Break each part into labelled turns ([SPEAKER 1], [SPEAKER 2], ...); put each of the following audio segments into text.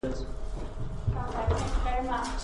[SPEAKER 1] Perfect, thank you very much.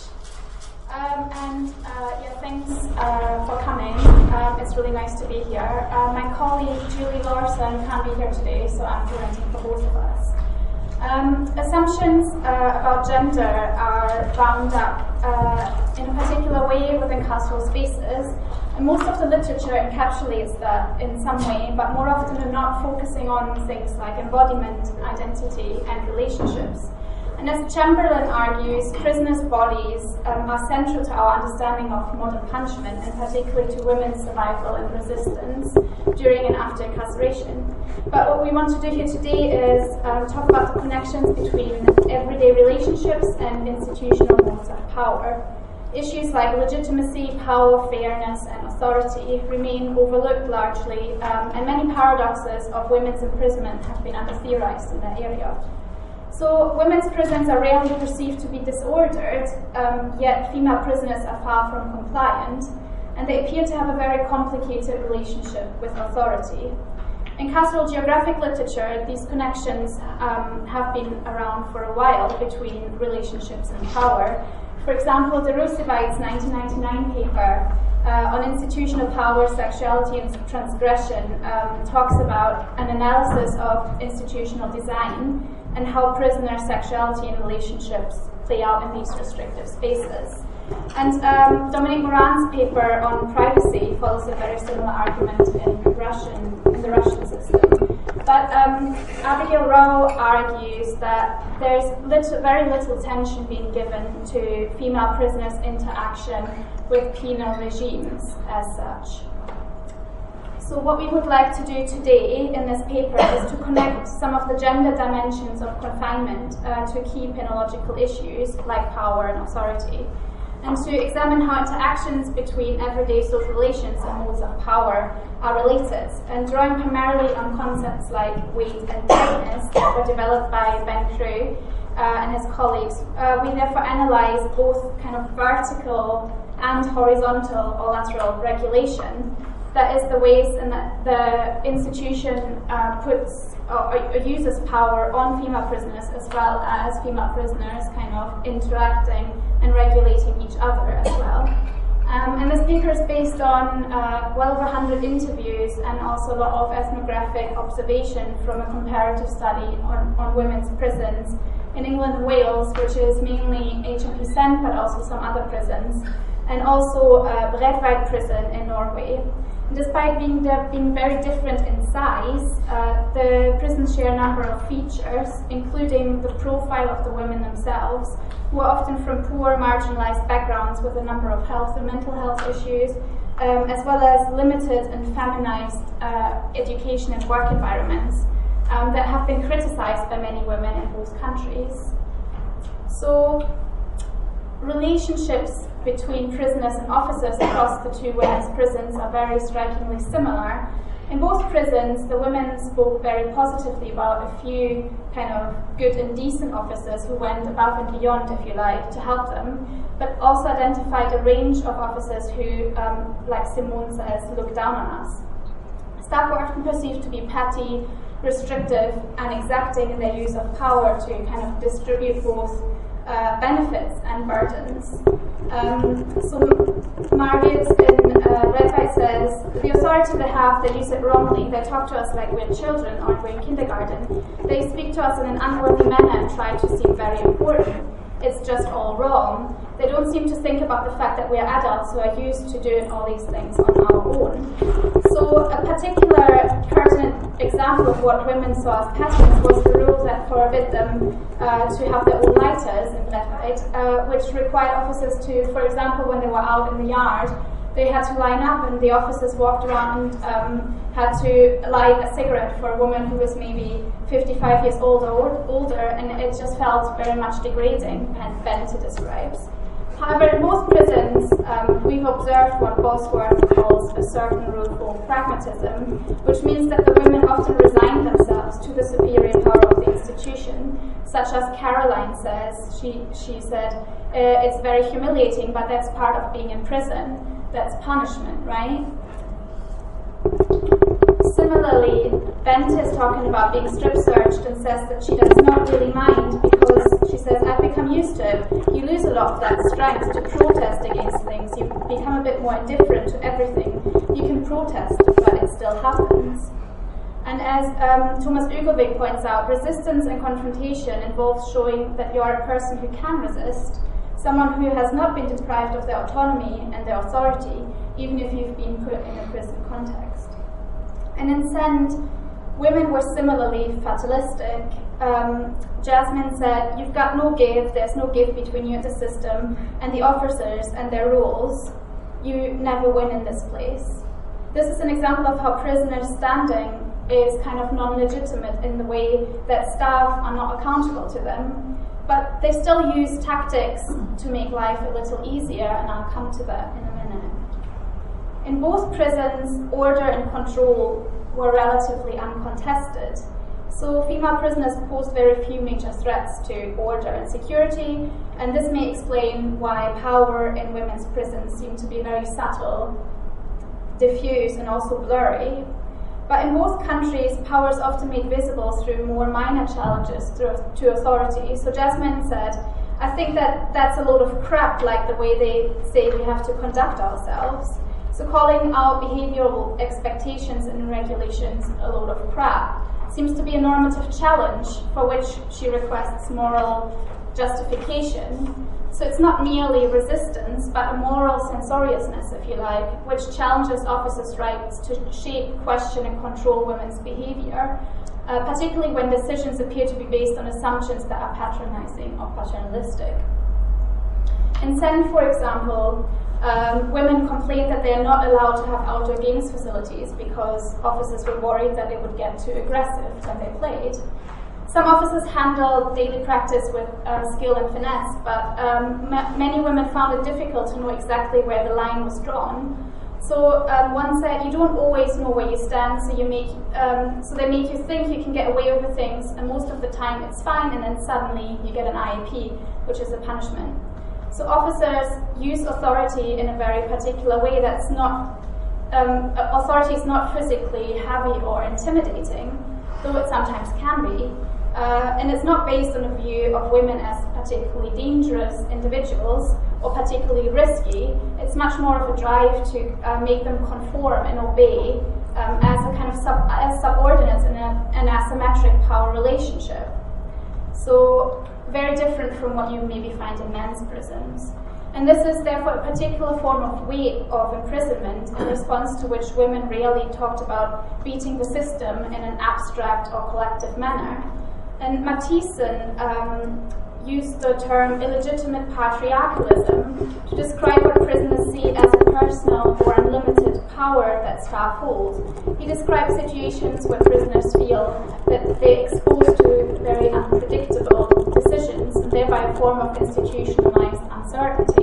[SPEAKER 1] Thanks for coming. It's really nice to be here. My colleague Julie Lawson can't be here today, so I'm presenting for both of us. Assumptions about gender are bound up in a particular way within cultural spaces, and most of the literature encapsulates that in some way, but more often than not focusing on things like embodiment, identity, and relationships. And as Chamberlain argues, prisoners' bodies are central to our understanding of modern punishment, and particularly to women's survival and resistance during and after incarceration. But what we want to do here today is talk about the connections between everyday relationships and institutional modes of power. Issues like legitimacy, power, fairness, and authority remain overlooked largely, and many paradoxes of women's imprisonment have been under-theorized in that area. So women's prisons are rarely perceived to be disordered, yet female prisoners are far from compliant, and they appear to have a very complicated relationship with authority. In carceral geographic literature, these connections have been around for a while between relationships and power. For example, the Rusevites 1999 paper on institutional power, sexuality, and transgression talks about an analysis of institutional design and how prisoner sexuality and relationships play out in these restrictive spaces. And Dominique Moran's paper on privacy follows a very similar argument in the Russian system. But Abigail Rowe argues that there's very little attention being given to female prisoners' interaction with penal regimes as such. So what we would like to do today in this paper is to connect some of the gender dimensions of confinement to key penological issues like power and authority, and to examine how interactions between everyday social relations and modes of power are related, and drawing primarily on concepts like weight and tightness that were developed by Ben Crew and his colleagues. We therefore analyze both kind of vertical and horizontal or lateral regulation. That is the ways in that the institution puts or uses power on female prisoners, as well as female prisoners kind of interacting and regulating each other as well. And this paper is based on well over 100 interviews and also a lot of ethnographic observation from a comparative study on women's prisons in England and Wales, which is mainly HMP Send, but also some other prisons, and also Bredtveit prison in Norway. Despite being very different in size, the prisons share a number of features, including the profile of the women themselves, who are often from poor, marginalized backgrounds with a number of health and mental health issues, as well as limited and feminized education and work environments that have been criticized by many women in both countries. So, relationships between prisoners and officers across the two women's prisons are very strikingly similar. In both prisons, the women spoke very positively about a few kind of good and decent officers who went above and beyond, if you like, to help them, but also identified a range of officers who, like Simone says, look down on us. Staff were often perceived to be petty, restrictive, and exacting in their use of power to kind of distribute both benefits and burdens. So Margaret in Bredtveit says, the authority they have, they use it wrongly. They talk to us like we're children or we're in kindergarten. They speak to us in an unworthy manner and try to seem very important. It's just all wrong. They don't seem to think about the fact that we are adults who are used to doing all these things on our own. So a particular pertinent example of what women saw as patterns was the rule that forbid them to have their own lighters in Bredtveit, which required officers to, for example, when they were out in the yard, they had to line up, and the officers walked around and had to light a cigarette for a woman who was maybe 55 years old or older, and it just felt very much degrading, and Bente describes. However, in most prisons, we've observed what Bosworth calls a certain rule-called pragmatism, which means that the women often resign themselves to the superior power of the institution, such as Caroline says. She said, it's very humiliating, but that's part of being in prison. That's punishment, right? Similarly, Bente is talking about being strip-searched and says that she does not really mind because she says, I've become used to it. You lose a lot of that strength to protest against things. You become a bit more indifferent to everything. You can protest, but it still happens. And as Thomas Ugelvik points out, resistance and confrontation involves showing that you are a person who can resist, someone who has not been deprived of their autonomy and their authority, even if you've been put in a prison context. And in Send, women were similarly fatalistic. Jasmine said, you've got no give, there's no give between you and the system and the officers and their rules. You never win in this place. This is an example of how prisoners' standing is kind of non-legitimate in the way that staff are not accountable to them, but they still use tactics to make life a little easier, and I'll come to that in a minute. In both prisons, order and control were relatively uncontested. So female prisoners posed very few major threats to order and security, and this may explain why power in women's prisons seemed to be very subtle, diffuse, and also blurry. But in both countries, power is often made visible through more minor challenges to authority. So Jasmine said, I think that that's a load of crap, like the way they say we have to conduct ourselves. So calling out behavioral expectations and regulations a load of crap seems to be a normative challenge for which she requests moral justification. So it's not merely resistance, but a moral censoriousness, if you like, which challenges officers' rights to shape, question, and control women's behavior, particularly when decisions appear to be based on assumptions that are patronizing or paternalistic. In Send, for example, women complained that they are not allowed to have outdoor games facilities because officers were worried that they would get too aggressive when they played. Some officers handled daily practice with skill and finesse, but many women found it difficult to know exactly where the line was drawn. So one said, you don't always know where you stand, so they make you think you can get away with things, and most of the time it's fine, and then suddenly you get an IAP, which is a punishment. So officers use authority in a very particular way that's not, authority is not physically heavy or intimidating, though it sometimes can be. And it's not based on a view of women as particularly dangerous individuals or particularly risky. It's much more of a drive to make them conform and obey as a kind of as subordinates in an asymmetric power relationship. So very different from what you maybe find in men's prisons. And this is therefore a particular form of weight of imprisonment, in response to which women rarely talked about beating the system in an abstract or collective manner. And Mathieson used the term illegitimate patriarchalism to describe what prisoners see as a personal or unlimited power that staff hold. He describes situations where prisoners feel that they're exposed to very unpredictable decisions and thereby a form of institutionalized uncertainty.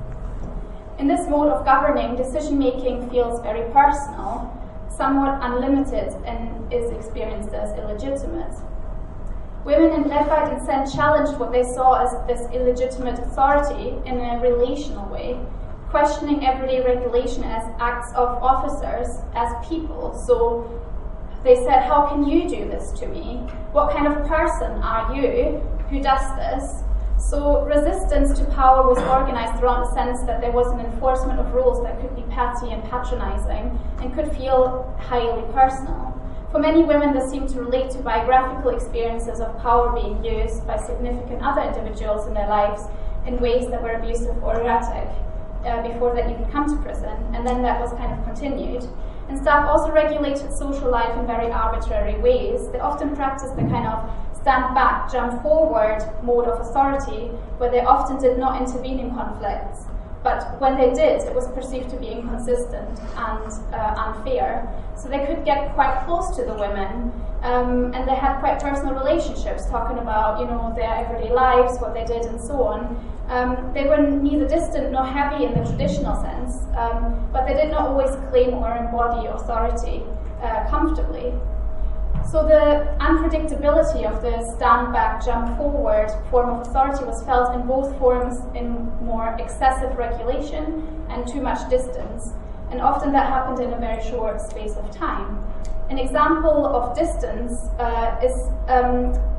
[SPEAKER 1] In this mode of governing, decision-making feels very personal, somewhat unlimited, and is experienced as illegitimate. Women in Levite and Send challenged what they saw as this illegitimate authority in a relational way, questioning everyday regulation as acts of officers, as people. So they said, how can you do this to me? What kind of person are you who does this? So resistance to power was organized around the sense that there was an enforcement of rules that could be petty and patronizing and could feel highly personal. For many women, this seemed to relate to biographical experiences of power being used by significant other individuals in their lives in ways that were abusive or erratic before they even come to prison, and then that was kind of continued. And staff also regulated social life in very arbitrary ways. They often practiced the kind of stand back, jump forward mode of authority, where they often did not intervene in conflicts. But when they did, it was perceived to be inconsistent and unfair. So they could get quite close to the women, and they had quite personal relationships, talking about, you know, their everyday lives, what they did, and so on. They were neither distant nor heavy in the traditional sense, but they did not always claim or embody authority comfortably. So the unpredictability of the stand back, jump forward form of authority was felt in both forms, in more excessive regulation and too much distance. And often that happened in a very short space of time. An example of distance is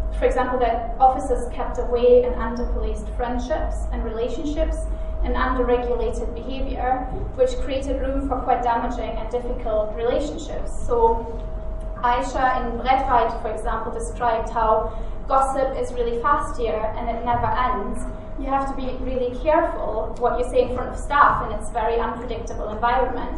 [SPEAKER 1] for example, that officers kept away and under-policed friendships and relationships and under-regulated behaviour, which created room for quite damaging and difficult relationships. So Aisha in Bredreid, for example, described how gossip is really fast here and it never ends. You have to be really careful what you say in front of staff in its very unpredictable environment.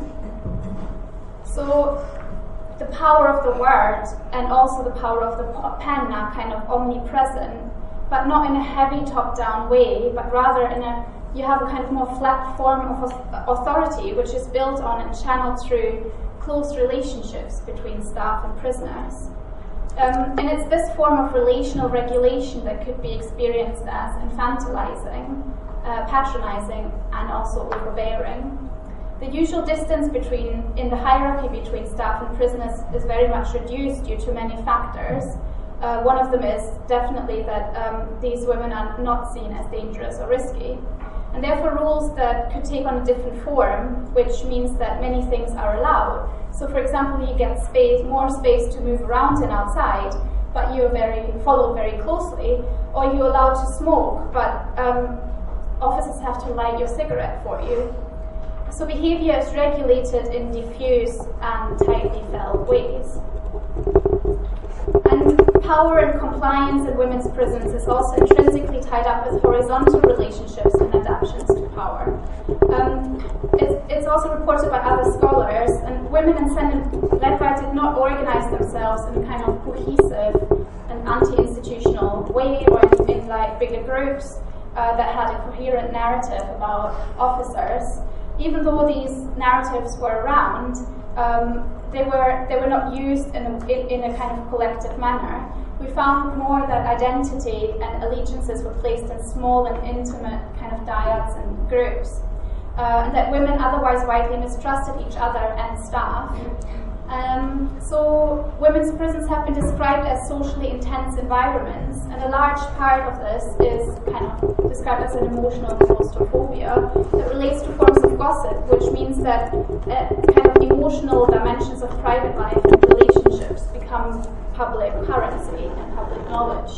[SPEAKER 1] So the power of the word and also the power of the pen are kind of omnipresent, but not in a heavy top-down way, but rather in you have a kind of more flat form of authority, which is built on and channeled through close relationships between staff and prisoners. And it's this form of relational regulation that could be experienced as infantilizing, patronizing, and also overbearing. The usual distance in the hierarchy between staff and prisoners is very much reduced due to many factors. One of them is definitely that these women are not seen as dangerous or risky. And therefore rules that could take on a different form, which means that many things are allowed. So for example, you get more space to move around and outside, but you're followed very closely, or you're allowed to smoke, but officers have to light your cigarette for you. So behaviour is regulated in diffuse and tightly felt ways. And power and compliance in women's prisons is also intrinsically tied up with horizontal relationships and adaptations to power. It's also reported by other scholars, and women in Send and Bredreid did not organize themselves in a kind of cohesive and anti-institutional way or in like bigger groups that had a coherent narrative about officers. Even though these narratives were around, they were not used in a kind of collective manner. We found more that identity and allegiances were placed in small and intimate kind of dyads and groups, and that women otherwise widely mistrusted each other and staff. So women's prisons have been described as socially intense environments, and a large part of this is kind of described as an emotional claustrophobia that relates to forms of gossip, which means that kind of emotional dimensions of private life and relationships become public currency and public knowledge.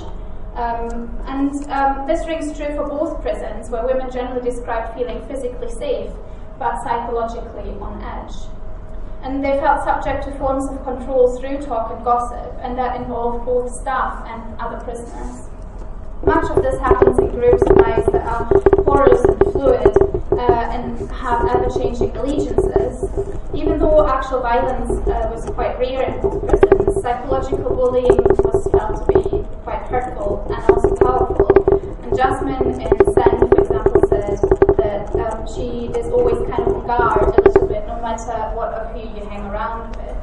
[SPEAKER 1] This rings true for both prisons, where women generally described feeling physically safe, but psychologically on edge. And they felt subject to forms of control through talk and gossip, and that involved both staff and other prisoners. Much of this happens in groups of lives that are porous and fluid and have ever-changing allegiances. Even though actual violence was quite rare in both prisons, psychological bullying was felt to be quite hurtful and also powerful. And Jasmine in Send, for example, said that she is always kind of on guard a little bit, no matter what or who you hang around with.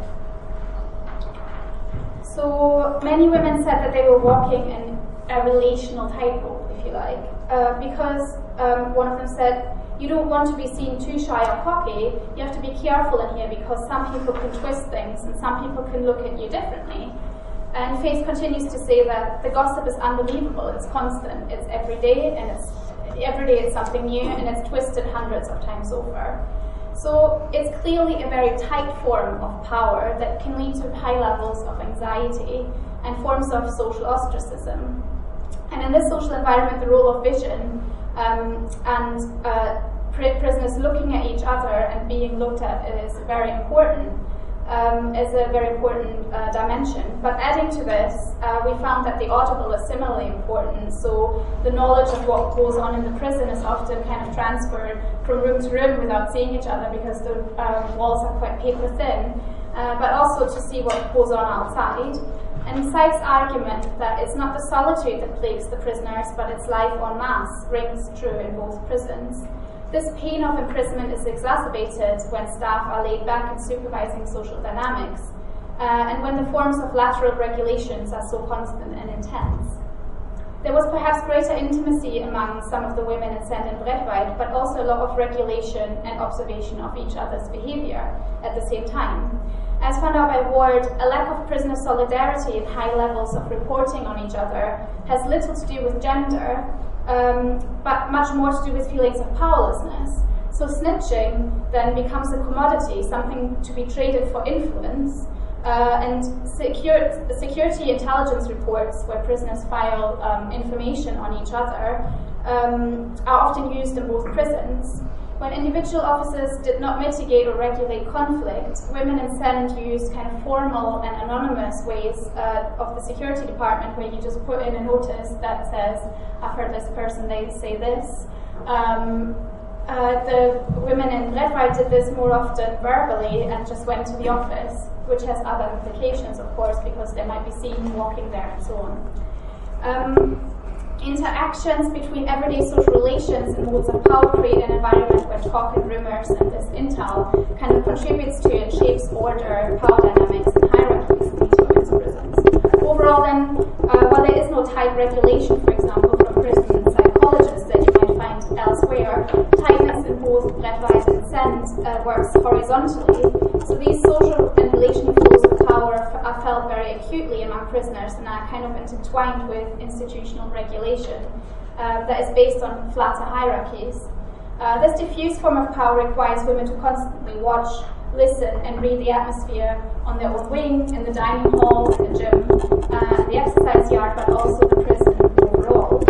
[SPEAKER 1] So many women said that they were walking in a relational tightrope, if you like, because one of them said, you don't want to be seen too shy or cocky, you have to be careful in here because some people can twist things and some people can look at you differently. And Faith continues to say that the gossip is unbelievable, it's constant, it's every day, and every day it's something new, and it's twisted hundreds of times over. So it's clearly a very tight form of power that can lead to high levels of anxiety and forms of social ostracism. And in this social environment, the role of vision prisoners looking at each other and being looked at is very important. Dimension. But adding to this, we found that the audible is similarly important. So the knowledge of what goes on in the prison is often kind of transferred from room to room without seeing each other because the walls are quite paper thin, but also to see what goes on outside. And Sykes' argument that it's not the solitude that plagues the prisoners, but it's life en masse, rings true in both prisons. This pain of imprisonment is exacerbated when staff are laid back in supervising social dynamics, and when the forms of lateral regulations are so constant and intense. There was perhaps greater intimacy among some of the women in Send and Bredreid, but also a lot of regulation and observation of each other's behaviour at the same time. As found out by Ward, a lack of prisoner solidarity and high levels of reporting on each other has little to do with gender, but much more to do with feelings of powerlessness. So snitching then becomes a commodity, something to be traded for influence, And security intelligence reports, where prisoners file information on each other, are often used in both prisons. When individual officers did not mitigate or regulate conflict, women in Send used kind of formal and anonymous ways of the security department, where you just put in a notice that says, I've heard this person, they say this. The women in Bredtveit did this more often verbally and just went to the office, which has other implications, of course, because they might be seen walking there and so on. Interactions between everyday social relations and modes of power create an environment where talk and rumours and this intel kind of contributes to and shapes order, power dynamics, and hierarchies in these women's prisons. Overall, then, while there is no tight regulation, for example, from prison psychologists that you might find elsewhere, tightness in both Bredtveit and Send works horizontally. So these social and relational flows of power are felt very acutely among prisoners and are kind of intertwined with institutional regulation that is based on flatter hierarchies. This diffuse form of power requires women to constantly watch, listen, and read the atmosphere on their own wing, in the dining hall, in the gym, the exercise yard, but also the prison overall.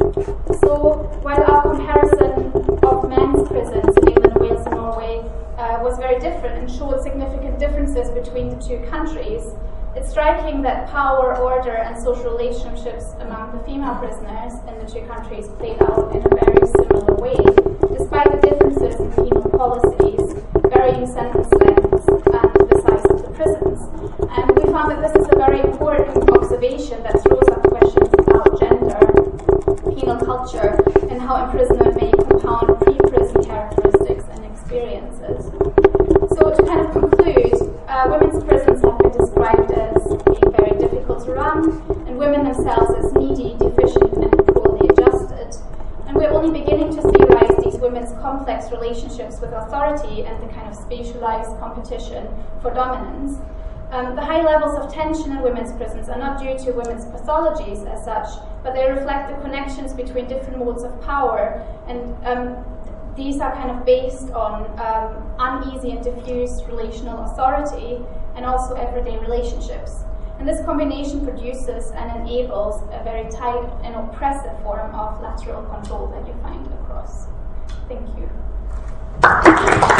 [SPEAKER 1] So while our comparison of men's prisons in England, Wales, and Norway was very different and showed significant differences between the two countries, it's striking that power, order, and social relationships among the female prisoners in the two countries played out in a very similar way, despite the differences in penal policies, varying sentence lengths, and the size of the prisons. And we found that this is a very important observation that throws up questions about gender, penal culture, and how imprisonment may compound pre-prison characteristics and experiences. So to kind of conclude, women's prisons have been described as being very difficult to run, and women themselves as needy, deficient, and poorly adjusted. And we're only beginning to theorize these women's complex relationships with authority and the kind of spatialized competition for dominance. The high levels of tension in women's prisons are not due to women's pathologies as such, but they reflect the connections between different modes of power, and these are kind of based on uneasy and diffuse relational authority and also everyday relationships. And this combination produces and enables a very tight and oppressive form of lateral control that you find across. Thank you.